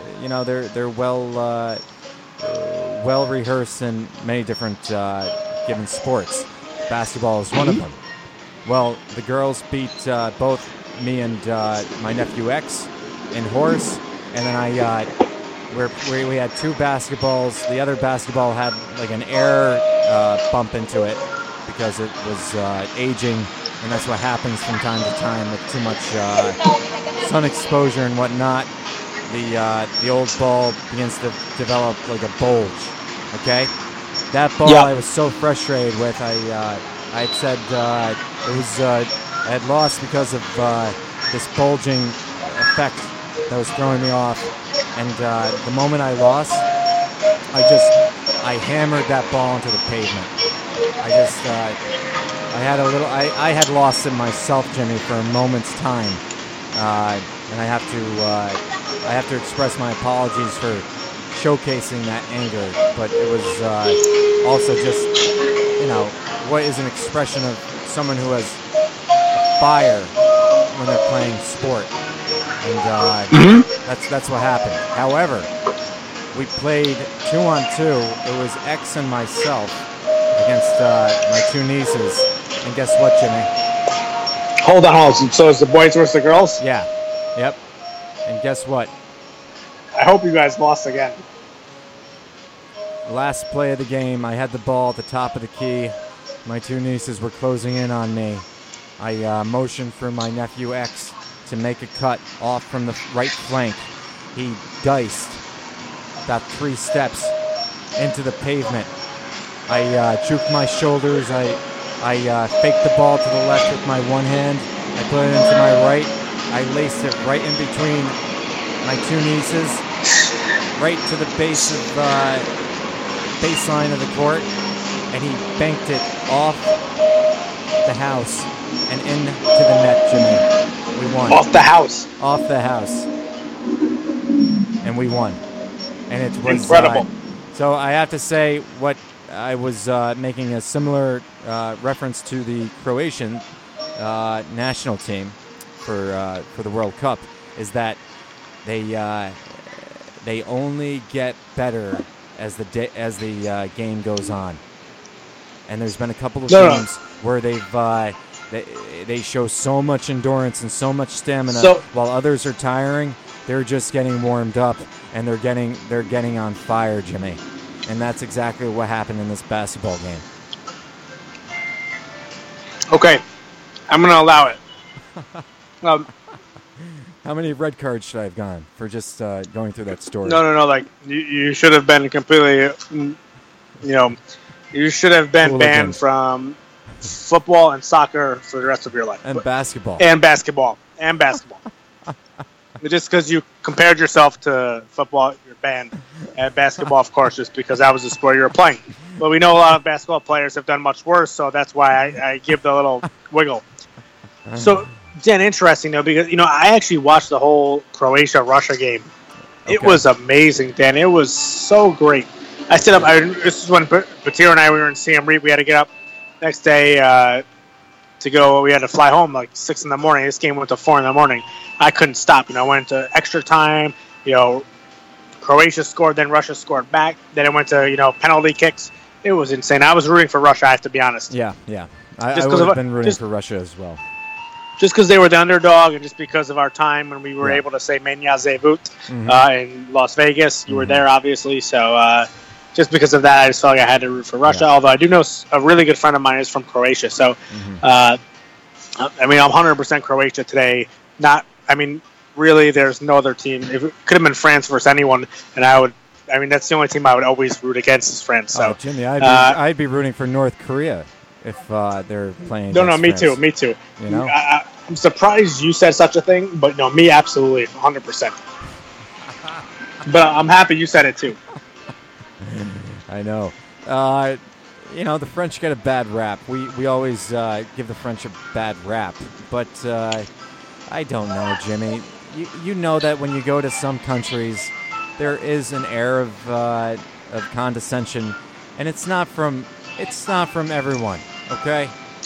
well rehearsed in many different given sports. Basketball is one of them. Well, the girls beat both me and my nephew X in horse, and then we had two basketballs. The other basketball had like an air bump into it because it was aging, and that's what happens from time to time with too much sun exposure and whatnot. The old ball begins to develop like a bulge. Okay, that ball I was so frustrated with. I had said it was I had lost because of this bulging effect that was throwing me off. And the moment I lost, I hammered that ball into the pavement. I had lost it myself, Jimmy, for a moment's time, and I have to express my apologies for showcasing that anger. But it was also just, what is an expression of someone who has fire when they're playing sport. And that's what happened. However, we played 2-on-2. It was X and myself against my two nieces. And guess what, Jimmy? Hold on. So it's the boys versus the girls? Yeah. Yep. And guess what? I hope you guys lost again. Last play of the game, I had the ball at the top of the key. My two nieces were closing in on me. I motioned for my nephew X to make a cut off from the right flank. He diced about 3 steps into the pavement. I juked my shoulders. I faked the ball to the left with my one hand. I put it into my right. I laced it right in between my two nieces, right to the baseline of the court, and he banked it off the house and into the net, Jimmy. We won. Off the house. Off the house. And we won. And it was incredible. So I have to say, what I was making a similar reference to the Croatian national team for the World Cup, is that they only get better as the game goes on. And there's been a couple of games where they show so much endurance and so much stamina, while others are tiring. They're just getting warmed up, and they're getting on fire, Jimmy. And that's exactly what happened in this basketball game. Okay, I'm going to allow it. How many red cards should I have gone for just going through that story? No. Like you should have been completely, you should have been banned from football and soccer for the rest of your life. And basketball. Just because you compared yourself to football, you're banned. And basketball, of course, just because that was the sport you were playing. But we know a lot of basketball players have done much worse, so that's why I give the little wiggle. So, Dan, interesting, though, because, I actually watched the whole Croatia-Russia game. Okay. It was amazing, Dan. It was so great. I stood up. This is when Batir and I were in Siem Reap. We had to get up next day to go. We had to fly home like 6 in the morning. This game went to 4 in the morning. I couldn't stop. I went into extra time. Croatia scored, then Russia scored back. Then it went to penalty kicks. It was insane. I was rooting for Russia, I have to be honest. Yeah. I would have been rooting for Russia as well. Just because they were the underdog, and just because of our time when we were able to say Menia Zevut in Las Vegas. You were there, obviously. So just because of that, I just felt like I had to root for Russia. Although I do know a really good friend of mine is from Croatia. So, I'm 100% Croatia today. Really, there's no other team. It could have been France versus anyone, and that's the only team I would always root against is France. So, Jimmy, I'd be rooting for North Korea if they're playing. No, me France. Me too. I'm surprised you said such a thing, but no, me absolutely 100%. But I'm happy you said it too. I know. The French get a bad rap. We always give the French a bad rap, but I don't know, Jimmy. You know that when you go to some countries, there is an air of condescension, and it's not from everyone. Okay,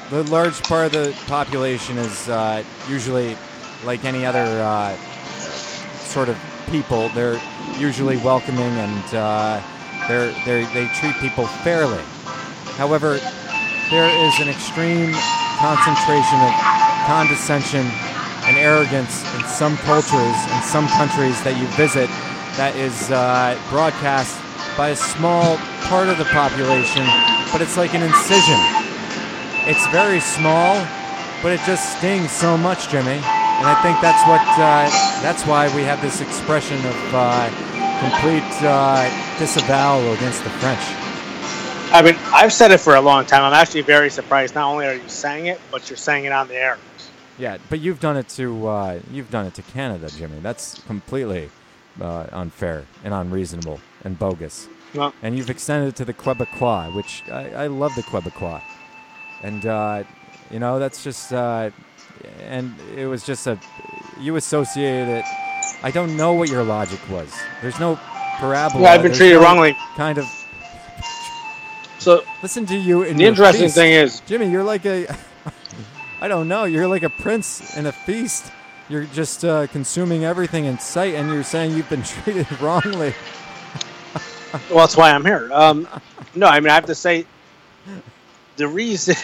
the large part of the population is usually like any other sort of people. They're usually welcoming and they treat people fairly. However, there is an extreme concentration of condescension and arrogance in some cultures, in some countries that you visit, that is broadcast by a small part of the population, but it's like an incision. It's very small, but it just stings so much, Jimmy. And I think that's why we have this expression of complete disavowal against the French. I mean, I've said it for a long time. I'm actually very surprised. Not only are you saying it, but you're saying it on the air. Yeah, but you've done it to Canada, Jimmy. That's completely unfair and unreasonable and bogus. Well, and you've extended it to the Quebecois, which I love the Quebecois. And that's just and it was just you associated it. I don't know what your logic was. There's no parabola. Yeah, I've been treated wrongly. Kind of. So listen to you. The interesting thing is, Jimmy, you're like I don't know. You're like a prince in a feast. You're just consuming everything in sight, and you're saying you've been treated wrongly. Well, that's why I'm here. No, I mean, I have to say, the reason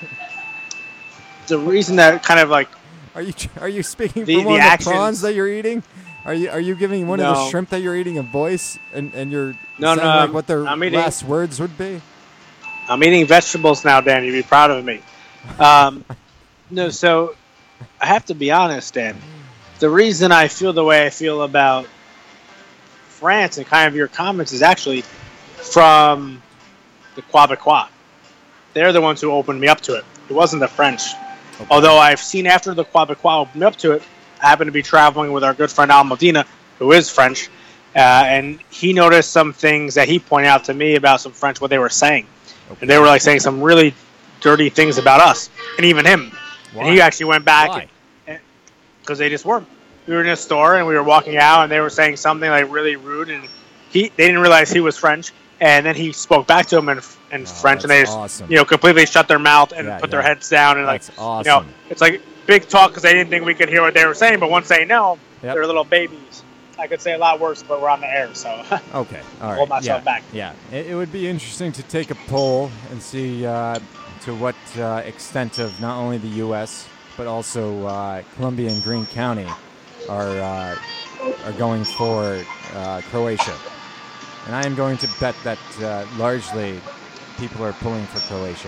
that kind of like, are you speaking from one of the prawns that you're eating? Are you giving one of the shrimp that you're eating a voice, and you're saying like what their last words would be? I'm eating vegetables now, Dan. You'd be proud of me. No, so I have to be honest, Dan. The reason I feel the way I feel about France and kind of your comments is actually from the Quebecois. They're the ones who opened me up to it. It wasn't the French. Okay. Although I've seen after the Quebecois opened me up to it, I happened to be traveling with our good friend Al Medina, who is French, and he noticed some things that he pointed out to me about some French, what they were saying. Okay. And they were like saying some really dirty things about us, and even him. Why? And he actually went back because they just were. We were in a store and we were walking out, and they were saying something like really rude, and they didn't realize he was French. And then he spoke back to them in French, and they just completely shut their mouth and put their heads down, and that's awesome. It's like big talk because they didn't think we could hear what they were saying. But once they know, they're little babies. I could say a lot worse, but we're on the air, so okay, all right. Hold myself back. Yeah, it would be interesting to take a poll and see to what extent of not only the U.S. but also Columbia and Greene County are going for Croatia. And I am going to bet that largely people are pulling for Croatia.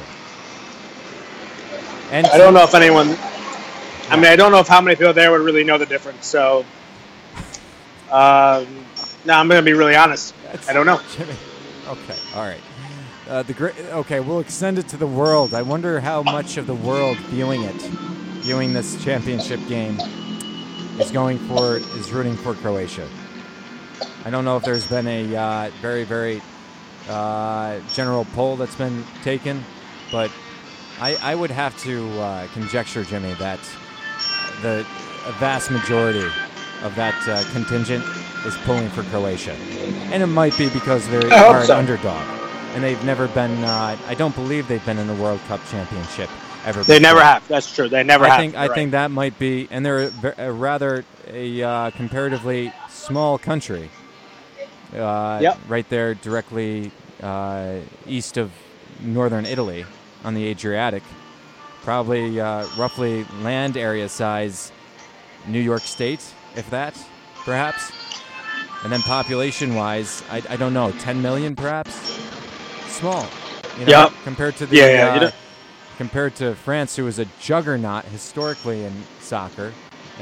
And I don't know if anyone. I mean, I don't know if how many people there would really know the difference. So, no, I'm going to be really honest. I don't know. Jimmy. Okay, all right. Okay, we'll extend it to the world. I wonder how much of the world viewing this championship game, is rooting for Croatia. I don't know if there's been a very, very general poll that's been taken, but I would have to conjecture, Jimmy, that a vast majority of that contingent is pulling for Croatia. And it might be because they are an underdog. And they've never been, I don't believe they've been in the World Cup Championship ever before. They never have. That's true. They never have. I think that might be, and they're a comparatively small country. Right there directly east of northern Italy on the Adriatic. Probably roughly land area size New York State, if that, perhaps. And then population-wise, I don't know, 10 million perhaps? Small, compared to the compared to France, who is a juggernaut historically in soccer,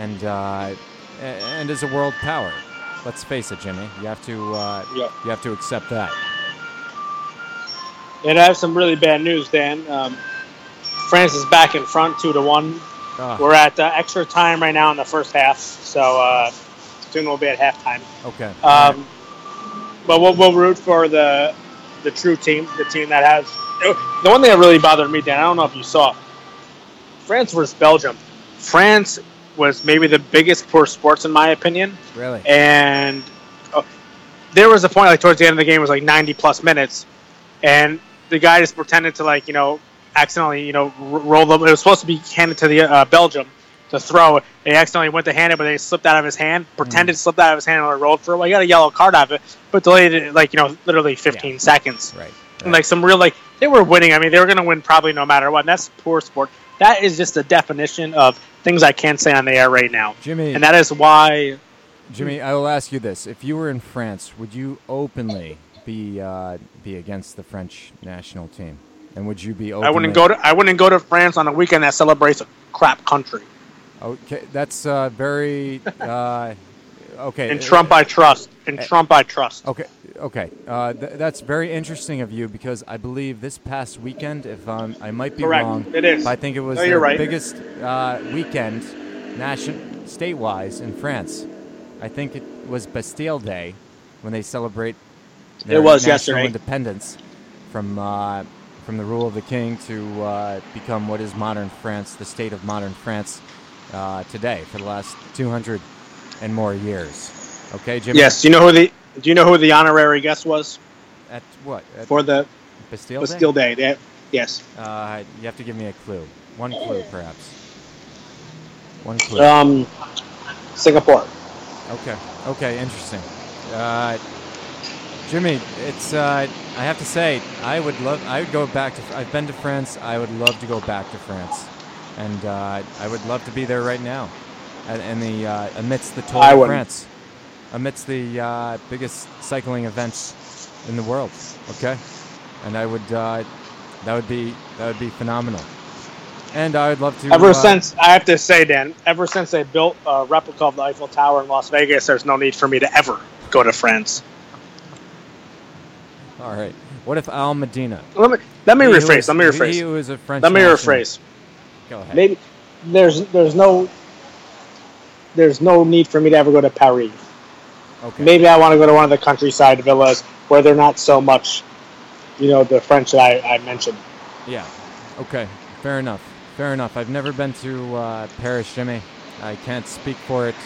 and is a world power. Let's face it, Jimmy. You have to accept that. And I have some really bad news, Dan. France is back in front 2-1. We're at extra time right now in the first half, so soon we'll be at halftime. Okay. But we'll root for the true team, the team that has. The one thing that really bothered me, Dan, I don't know if you saw, France versus Belgium. France was maybe the biggest poor sports in my opinion. Really? And there was a point like towards the end of the game, it was like 90 plus minutes, and the guy just pretended to accidentally, rolled up. It was supposed to be handed to the Belgium to throw. They accidentally went to hand it, but they slipped out of his hand, pretended slipped out of his hand, and rolled for it. Well, he got a yellow card out of it, but delayed it, literally 15 seconds. Right. And, some real, they were winning. I mean, they were going to win probably no matter what. And that's poor sport. That is just the definition of things I can't say on the air right now. Jimmy. And that is why... Jimmy, I will ask you this. If you were in France, would you openly be against the French national team? And would you be openly... I wouldn't go to France on a weekend that celebrates a crap country. Okay, that's very... okay. In Trump I trust. Okay. That's very interesting of you because I believe this past weekend, if I might be Correct. wrong, It is. but I think it was No, you're right. biggest weekend state-wise in France. I think it was Bastille Day when they celebrate their It was national yesterday. independence from the rule of the king to become what is modern France, the state of modern France today for the last 200 and more years. Okay, Jimmy? Yes. Do you know who the honorary guest was At what? At for the Bastille Day? Day? Yes. You have to give me a clue. One clue, perhaps. One clue. Singapore. Okay, interesting. Jimmy, it's I have to say, I would go back to. I've been to France. I would love to go back to France, and I would love to be there right now, and amidst the Tour de France, amidst the biggest cycling events in the world. Okay, and I would that would be phenomenal. And I would love to... I have to say, Dan, ever since they built a replica of the Eiffel Tower in Las Vegas, there's no need for me to ever go to France. All right. What if Al Medina? Let me rephrase. He was a French Let me national. rephrase. Go ahead. Maybe there's no need for me to ever go to Paris. Okay. Maybe I want to go to one of the countryside villas where they're not so much, the French that I mentioned. Yeah. Okay. Fair enough. I've never been to Paris, Jimmy. I can't speak for it.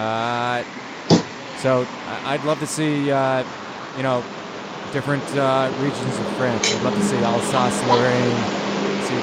So I'd love to see, different regions of France. I'd love to see Alsace-Lorraine. See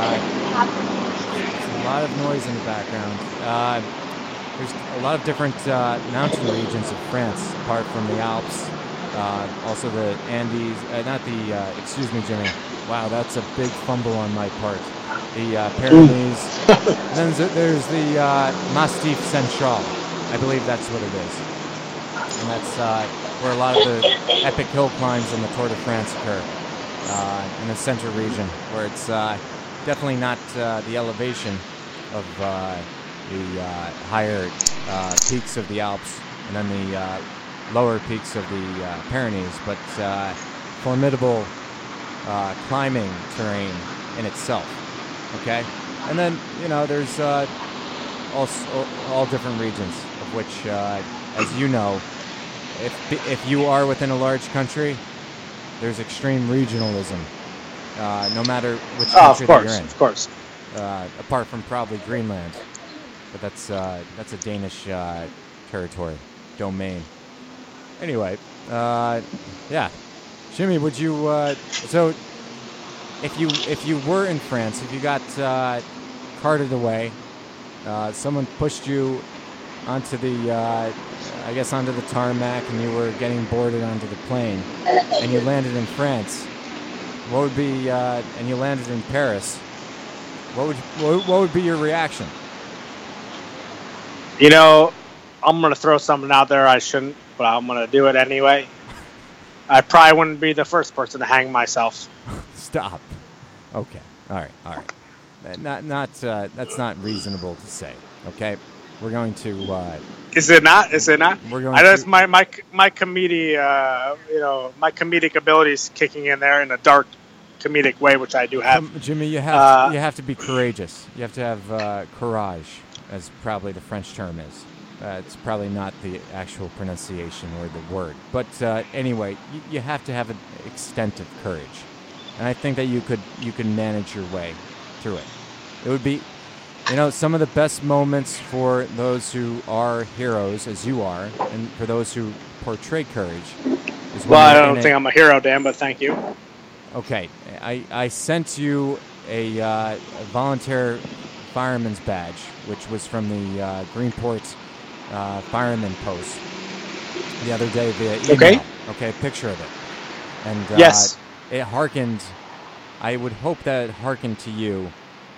a lot of noise in the background. There's a lot of different mountain regions of France, apart from the Alps. Also the Andes. Excuse me, Jimmy. Wow, that's a big fumble on my part. The Pyrenees. And then there's the Massif Central. I believe that's what it is. And that's where a lot of the epic hill climbs in the Tour de France occur. In the center region, where it's definitely not the elevation of the higher peaks of the Alps and then the lower peaks of the Pyrenees, but formidable climbing terrain in itself. Okay, and then there's all different regions, of which, as you know, if you are within a large country, there's extreme regionalism. No matter which country that you're in. Of course. Apart from probably Greenland, but that's a Danish territory, domain. Anyway, yeah, Jimmy, would you? So, if you were in France, if you got carted away, someone pushed you onto the onto the tarmac, and you were getting boarded onto the plane, and you landed in France. What would be? And you landed in Paris. What would be your reaction? I'm going to throw something out there I shouldn't, but I'm going to do it anyway. I probably wouldn't be the first person to hang myself. Stop. Okay. All right. That's not reasonable to say. Okay. We're going to. Is it not? We're going. My comedy, my comedic abilities kicking in there in a dark comedic way, which I do have. Jimmy, you have to be courageous. You have to have courage, as probably the French term is. It's probably not the actual pronunciation or the word, but anyway, you have to have an extent of courage, and I think that you could manage your way through it. It would be, some of the best moments for those who are heroes, as you are, and for those who portray courage. Is I don't think I'm a hero, Dan, but thank you. Okay, I sent you a volunteer fireman's badge, which was from the Greenport fireman post the other day via email. Okay, a picture of it. And Yes. it harkened. I would hope that it harkened to you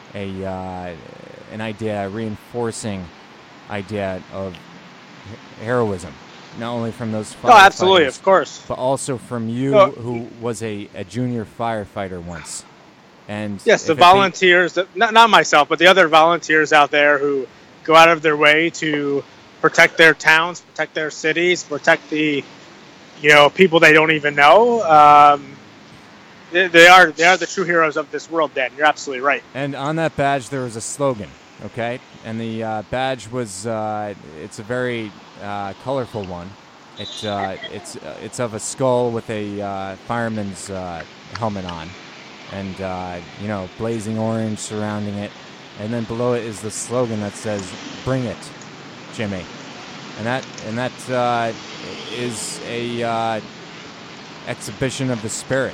an idea, a reinforcing idea of heroism, not only from those Oh, absolutely, firefighters, of course. but also from you, Oh. who was a junior firefighter once. And Yes, the if it be- volunteers, not myself, but the other volunteers out there who go out of their way to protect their towns, protect their cities, protect the, people they don't even know. They are the true heroes of this world, Dan. You're absolutely right. And on that badge, there was a slogan, okay? And the badge was, it's a very colorful one. It's of a skull with a fireman's helmet on, and blazing orange surrounding it. And then below it is the slogan that says, "Bring it, Jimmy." And that is a exhibition of the spirit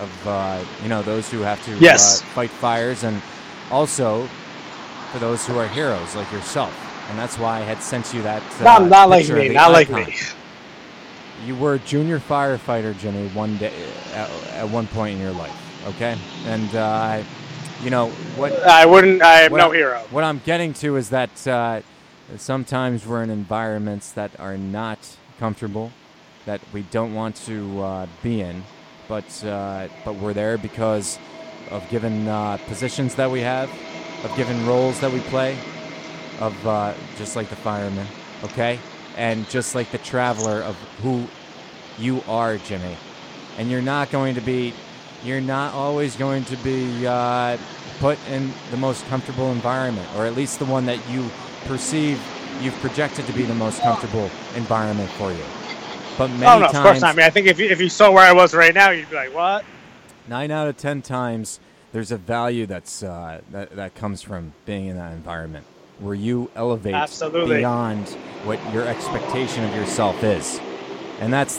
of those who have to Yes. fight fires, and also for those who are heroes like yourself. And that's why I had sent you that Not like picture of me. the Not like icon. me. You were a junior firefighter, Jimmy, one day at one point in your life, okay? And what I wouldn't. I am what no I- hero. What I'm getting to is that sometimes we're in environments that are not comfortable, that we don't want to be in, but we're there because of given positions that we have, of given roles that we play, of just like the fireman, okay? And just like the traveler of who you are, Jimmy. And you're not always going to be put in the most comfortable environment, or at least the one that you perceive you've projected to be the most comfortable environment for you. But many Oh no, times, of course not. I mean, I think if you saw where I was right now, you'd be like, "What?" 9 out of 10 times, there's a value that's that comes from being in that environment where you elevate Absolutely. beyond what your expectation of yourself is, and that's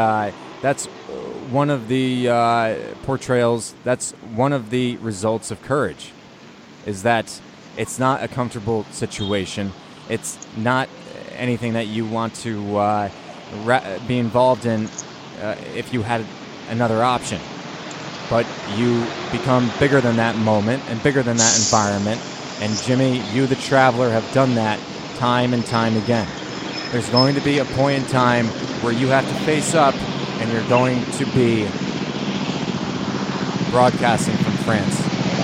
one of the portrayals. That's one of the results of courage, is that it's not a comfortable situation. It's not anything that you want to be involved in if you had another option. But you become bigger than that moment and bigger than that environment. And Jimmy, you the traveler have done that time and time again. There's going to be a point in time where you have to face up, and you're going to be broadcasting from France.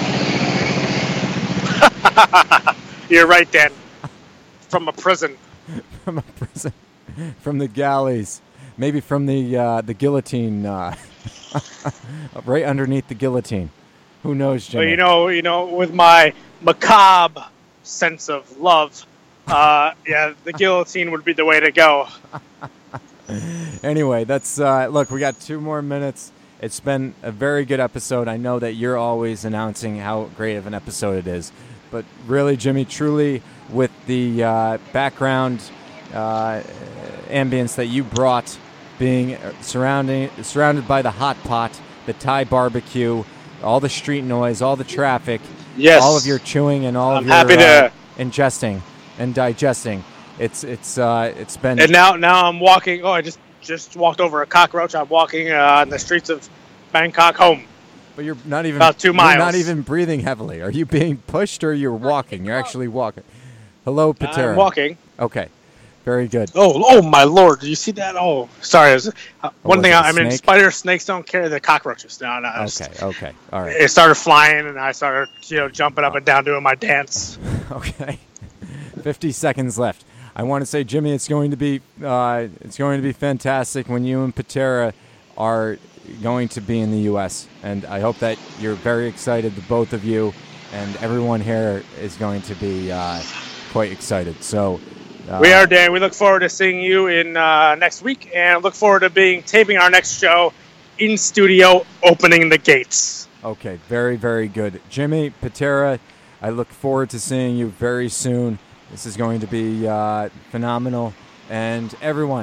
You're right, Dan. From a prison. From a prison, from the galleys, maybe from the guillotine, right underneath the guillotine. Who knows, Jimmy? Well, with my macabre sense of love, the guillotine would be the way to go. Anyway, that's look. We got 2 more minutes. It's been a very good episode. I know that you're always announcing how great of an episode it is, but really, Jimmy, truly, with the background ambience that you brought, being surrounded by the hot pot, the Thai barbecue, all the street noise, all the traffic, Yes. all of your chewing and all I'm of your happy to- ingesting and digesting. It's been. And now I'm walking. Oh, I just walked over a cockroach. I'm walking on the streets of Bangkok home. But you're not even About 2 You're miles. not even breathing heavily. Are you being pushed, or you're walking? You're actually walking. Hello, Patera. I'm walking. Okay, very good. Oh my lord! Did you see that? Oh, sorry. One was thing. it a I mean, snake? snakes don't carry the cockroaches. No. Okay, all right. It started flying, and I started, jumping up and down, doing my dance. Okay, 50 seconds left. I want to say, Jimmy, it's going to be fantastic when you and Patera are going to be in the U.S. And I hope that you're very excited, the both of you, and everyone here is going to be quite excited. So We are, Dan. We look forward to seeing you in next week, and look forward to taping our next show in studio, opening the gates. Okay, very, very good. Jimmy, Patera, I look forward to seeing you very soon. This is going to be phenomenal. And everyone,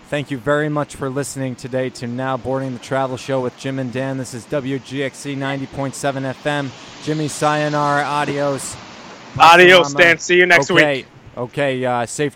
Thank you very much for listening today to Now Boarding the Travel Show with Jim and Dan. This is WGXC 90.7 FM. Jimmy, sayonara, adios. Adios, Dan. See you next week. Okay, safe